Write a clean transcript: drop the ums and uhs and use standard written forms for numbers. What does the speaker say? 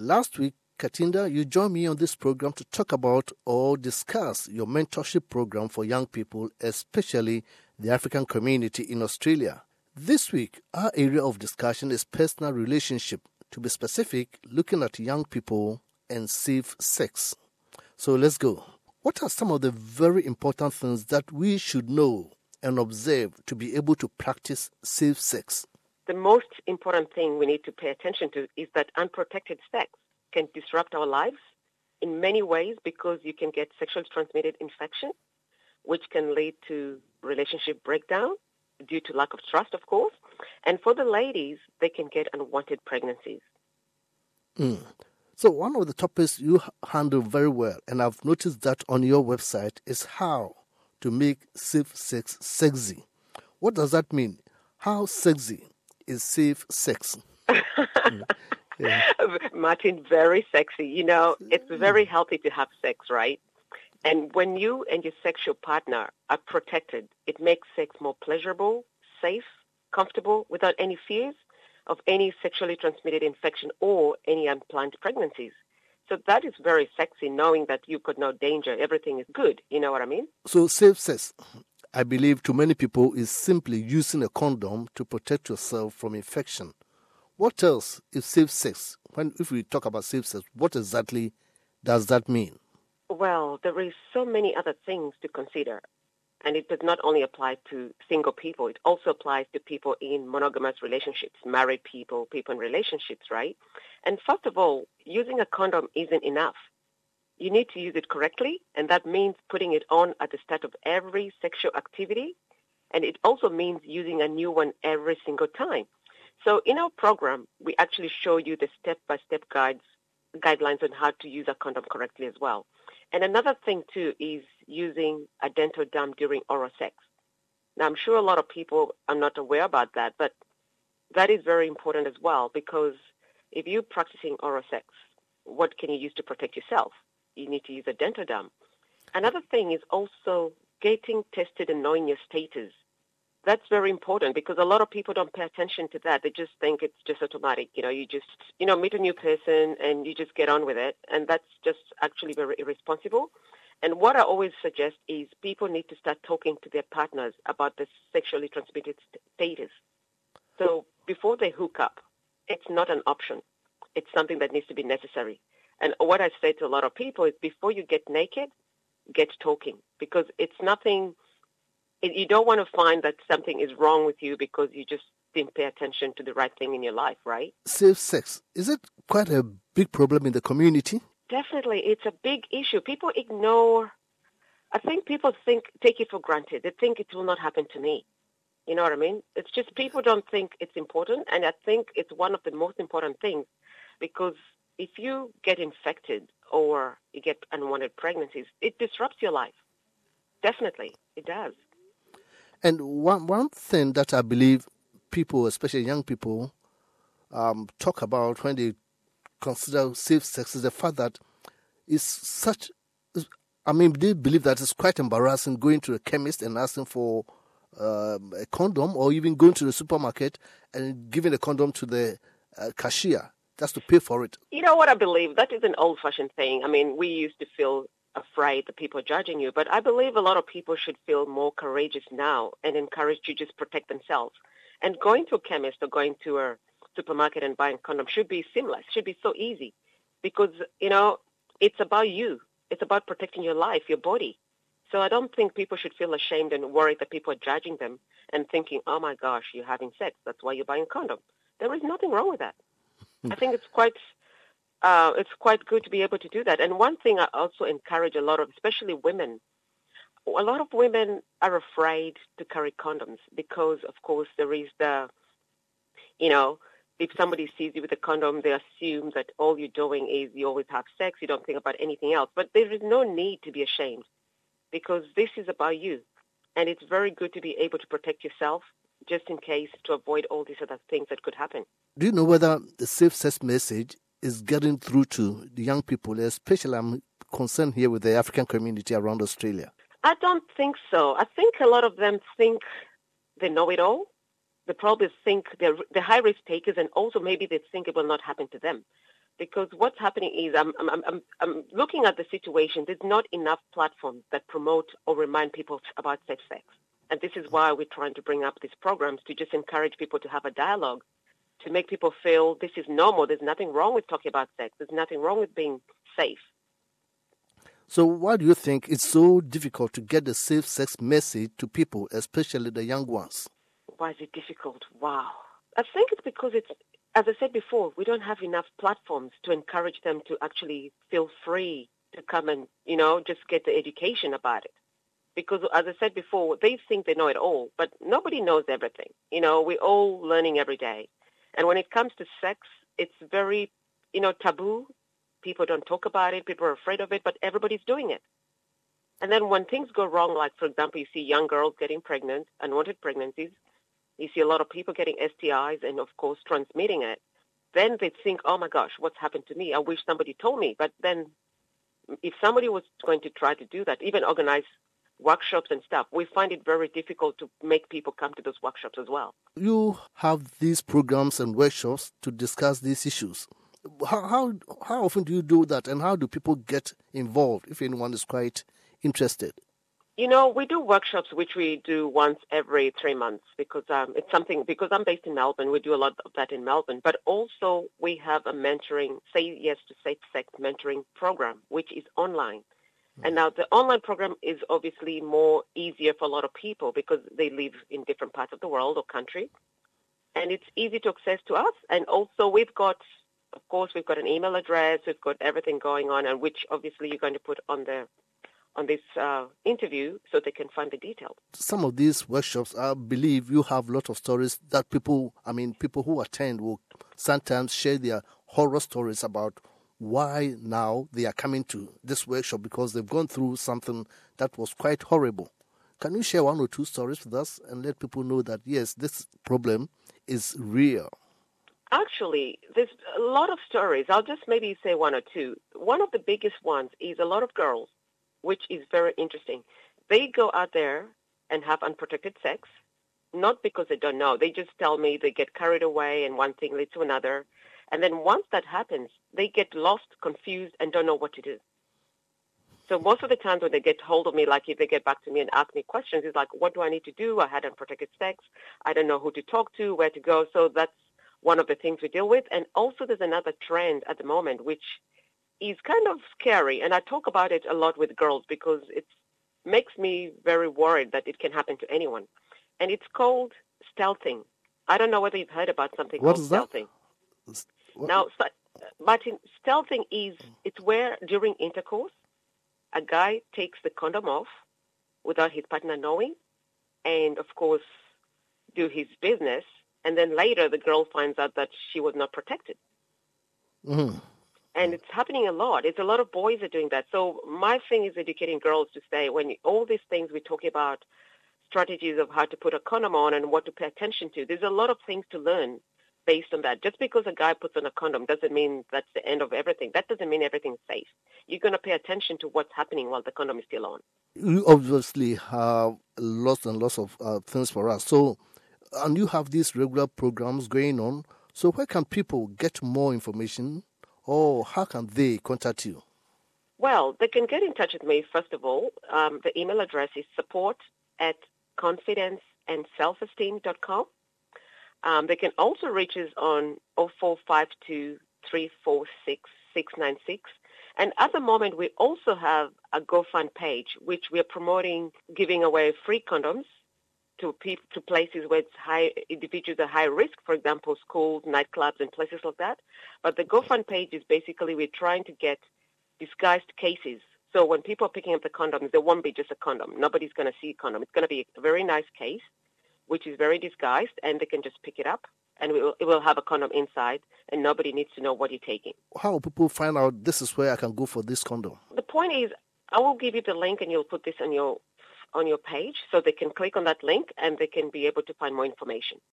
Last week, Katinda, you joined me on this program to talk about or discuss your mentorship program for young people, especially the African community in Australia. This week, our area of discussion is personal relationship. To be specific, looking at young people and safe sex. So let's go. What are some of the very important things that we should know and observe to be able to practice safe sex? The most important thing we need to pay attention to is that unprotected sex can disrupt our lives in many ways because you can get sexually transmitted infection, which can lead to relationship breakdown due to lack of trust, of course. And for the ladies, they can get unwanted pregnancies. So one of the topics you handle very well, and I've noticed that on your website, is how to make safe sex sexy. What does that mean? How sexy is safe sex? Yeah. Martin, very sexy. You know, it's very healthy to have sex, right? And when you and your sexual partner are protected, it makes sex more pleasurable, safe, comfortable, without any fears of any sexually transmitted infection or any unplanned pregnancies. So that is very sexy, knowing that you've got no danger. Everything is good. You know what I mean? So safe sex, I believe to many people, is simply using a condom to protect yourself from infection. What else is safe sex? If we talk about safe sex, what exactly does that mean? Well, there is so many other things to consider. And it does not only apply to single people. It also applies to people in monogamous relationships, married people, people in relationships, right? And first of all, using a condom isn't enough. You need to use it correctly, and that means putting it on at the start of every sexual activity. And it also means using a new one every single time. So in our program, we actually show you the step-by-step guidelines on how to use a condom correctly as well. And another thing, too, is using a dental dam during oral sex. Now, I'm sure a lot of people are not aware about that, but that is very important as well, because if you're practicing oral sex, what can you use to protect yourself? You need to use a dental dam. Another thing is also getting tested and knowing your status. That's very important because a lot of people don't pay attention to that. They just think it's just automatic. You just meet a new person and you just get on with it. And that's just actually very irresponsible. And what I always suggest is people need to start talking to their partners about the sexually transmitted status. So before they hook up, it's not an option. It's something that needs to be necessary. And what I say to a lot of people is before you get naked, get talking, because it's nothing. You don't want to find that something is wrong with you because you just didn't pay attention to the right thing in your life, right? Safe sex, is it quite a big problem in the community? Definitely. It's a big issue. People ignore. I think people take it for granted. They think it will not happen to me. You know what I mean? It's just people don't think it's important, and I think it's one of the most important things because if you get infected or you get unwanted pregnancies, it disrupts your life. Definitely, it does. And one thing that I believe people, especially young people, talk about when they consider safe sex is the fact that they believe that it's quite embarrassing going to a chemist and asking for a condom, or even going to the supermarket and giving a condom to the cashier just to pay for it. You know what I believe? That is an old-fashioned thing. I mean, we used to feel afraid that people are judging you, but I believe a lot of people should feel more courageous now and encouraged to just protect themselves. And going to a chemist or going to a supermarket and buying a condom should be seamless, should be so easy because, it's about you. It's about protecting your life, your body. So I don't think people should feel ashamed and worried that people are judging them and thinking, oh my gosh, you're having sex. That's why you're buying a condom. There is nothing wrong with that. I think it's quite good to be able to do that. And one thing I also encourage a lot of, especially women, a lot of women are afraid to carry condoms because, of course, there is if somebody sees you with a condom, they assume that all you're doing is you always have sex, you don't think about anything else. But there is no need to be ashamed because this is about you. And it's very good to be able to protect yourself just in case to avoid all these other things that could happen. Do you know whether the safe sex message is getting through to the young people, especially I'm concerned here with the African community around Australia? I don't think so. I think a lot of them think they know it all. They probably think they're high-risk takers, and also maybe they think it will not happen to them. Because what's happening is I'm looking at the situation. There's not enough platforms that promote or remind people about safe sex. And this is why we're trying to bring up these programs to just encourage people to have a dialogue, to make people feel this is normal. There's nothing wrong with talking about sex. There's nothing wrong with being safe. So why do you think it's so difficult to get the safe sex message to people, especially the young ones? Why is it difficult? Wow. I think it's because it's, as I said before, we don't have enough platforms to encourage them to actually feel free to come and, just get the education about it. Because, as I said before, they think they know it all, but nobody knows everything. We're all learning every day. And when it comes to sex, it's very, taboo. People don't talk about it. People are afraid of it, but everybody's doing it. And then when things go wrong, like, for example, you see young girls getting pregnant, unwanted pregnancies, you see a lot of people getting STIs and, of course, transmitting it, then they think, oh, my gosh, what's happened to me? I wish somebody told me. But then if somebody was going to try to do that, even organize workshops and stuff, we find it very difficult to make people come to those workshops as well. You have these programs and workshops to discuss these issues. How often do you do that, and how do people get involved if anyone is quite interested? We do workshops which we do once every 3 months because it's something, because I'm based in Melbourne, we do a lot of that in Melbourne, but also we have a mentoring, Say Yes to Safe Sex mentoring program, which is online. And now the online program is obviously more easier for a lot of people because they live in different parts of the world or country. And it's easy to access to us. And also we've got an email address, we've got everything going on, and which obviously you're going to put on this interview so they can find the details. Some of these workshops, I believe you have a lot of stories that people who attend will sometimes share their horror stories about why now they are coming to this workshop because they've gone through something that was quite horrible. Can you share one or two stories with us and let people know that, yes, this problem is real? Actually, there's a lot of stories. I'll just maybe say one or two. One of the biggest ones is a lot of girls, which is very interesting. They go out there and have unprotected sex, not because they don't know. They just tell me they get carried away and one thing leads to another. And then once that happens, they get lost, confused, and don't know what to do. So most of the times when they get hold of me, like if they get back to me and ask me questions, it's like, what do I need to do? I had unprotected sex. I don't know who to talk to, where to go. So that's one of the things we deal with. And also there's another trend at the moment, which is kind of scary. And I talk about it a lot with girls because it makes me very worried that it can happen to anyone. And it's called stealthing. I don't know whether you've heard about something called stealthing. Now, Martin, stealthing it's where during intercourse, a guy takes the condom off without his partner knowing and, of course, do his business. And then later the girl finds out that she was not protected. Mm-hmm. And it's happening a lot. It's a lot of boys are doing that. So my thing is educating girls to say when all these things we talk about, strategies of how to put a condom on and what to pay attention to, there's a lot of things to learn based on that. Just because a guy puts on a condom doesn't mean that's the end of everything. That doesn't mean everything's safe. You're going to pay attention to what's happening while the condom is still on. You obviously have lots and lots of things for us. So, and you have these regular programs going on. So where can people get more information or how can they contact you? Well, they can get in touch with me, first of all. The email address is support@confidenceandselfesteem.com. They can also reach us on 0452 346 696. And at the moment, we also have a GoFund page, which we are promoting, giving away free condoms to places where individuals are high risk, for example, schools, nightclubs, and places like that. But the GoFund page is basically we're trying to get disguised cases. So when people are picking up the condoms, there won't be just a condom. Nobody's going to see a condom. It's going to be a very nice case, which is very disguised, and they can just pick it up, and it will have a condom inside, and nobody needs to know what you're taking. How will people find out this is where I can go for this condom? The point is, I will give you the link, and you'll put this on your page, so they can click on that link, and they can be able to find more information.